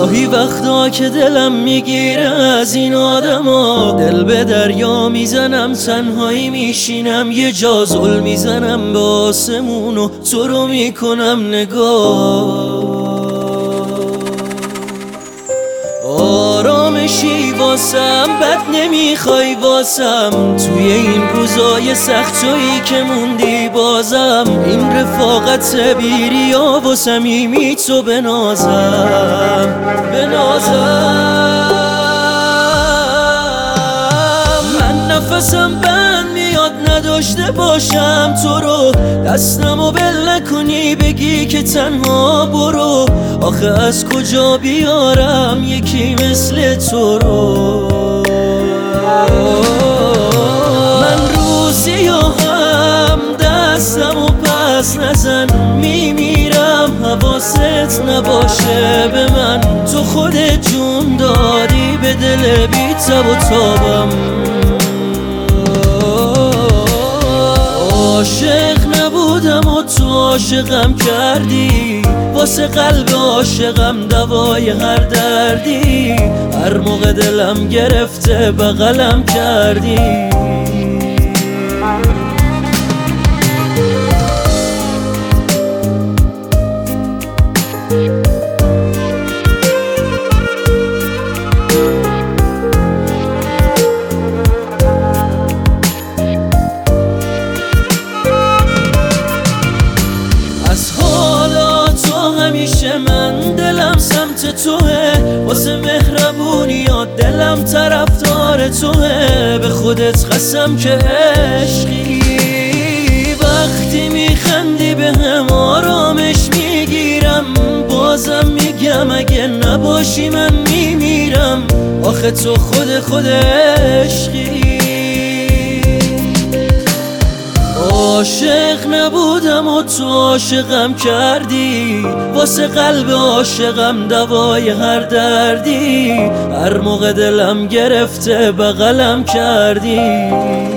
گاهی وقتا که دلم میگیره از این آدما، دل به دریا میزنم، تنهایی میشینم، یه جا زل میزنم به آسمون و تو رو میکنم نگاه. آرامشی واسم، بد نمیخوای واسم، توی این روزای سخت تویی که موندی بازم، این رفاقت بیریا و صمیمی تو بنازم. من نفسم بند میاد نداشته باشم تو رو، دستمو بل نکنی بگی که تنها برو، آخه از کجا بیارم یکی مثل تو رو. من روزی هم دستمو پس نزن، میمیرم حواست نباشه به من، تو خودت جون دادی به دل بی تب و تابم. عاشق نبودم و تو عاشقم کردی، واسه قلب عاشقم دوای هر دردی، هر موقع دلم گرفته بغلم کردی. همیشه من دلم سمت توه، واسه مهربونیات دلم طرفدار توه، به خودت قسم که عشقی، وقتی میخندی به هم آرامش میگیرم، بازم میگم اگه نباشی من میمیرم، آخه تو خود عشقی. عاشق نبودم و تو عاشقم کردی، واسه قلب عاشقم دوای هر دردی، هر موقع دلم گرفته بغلم کردی.